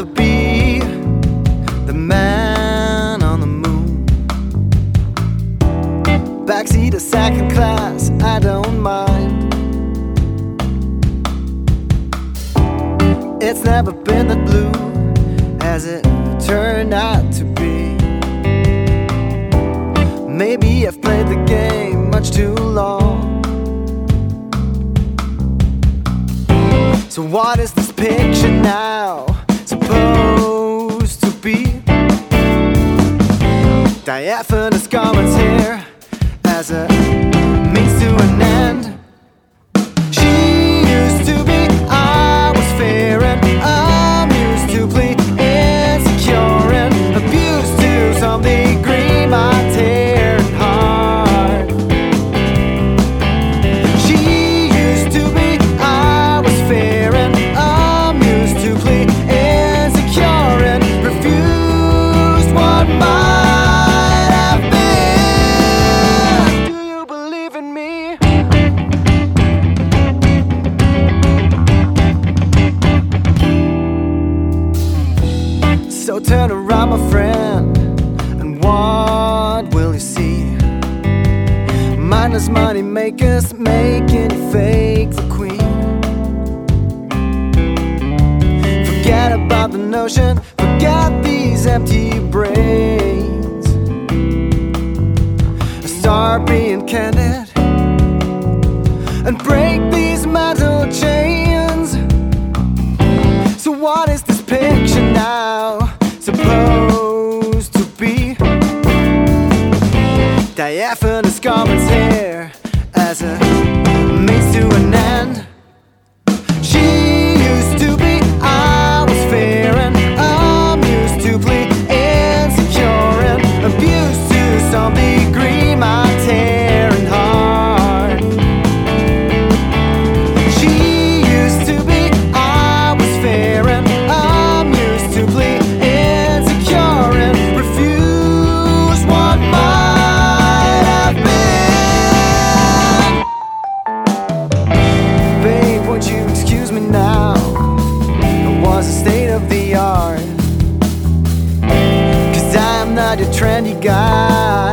be the man on the moon. Backseat of second class, I don't mind. It's never been that blue as it turned out to be. Maybe I've played the game much too long. So what is this picture now supposed to be? Diaphanous garments here as a means to an end. She used to be, I was fair and amused to plead, insecure and abused to some degree my tear heart. She used to be, I was fair and amused to plead, insecure and refused what might have been. Do you believe in me? So turn around, my friend, and what will you see? Mindless money makers making you fake the queen. Forget about the notion, forget these empty brains. Start being candid and break these mental chains. So what is this picture now supposed to be? Diaphanous garments here as a means to an end. She used to be, I was fair and amused to plead, insecure and abused to some degree my tearing heart. She used to be, I was fair and amused to plead, insecure and refuse what might have been. Babe, won't you excuse me now? It was a state of the art. 'Cause I am not your trendy guy.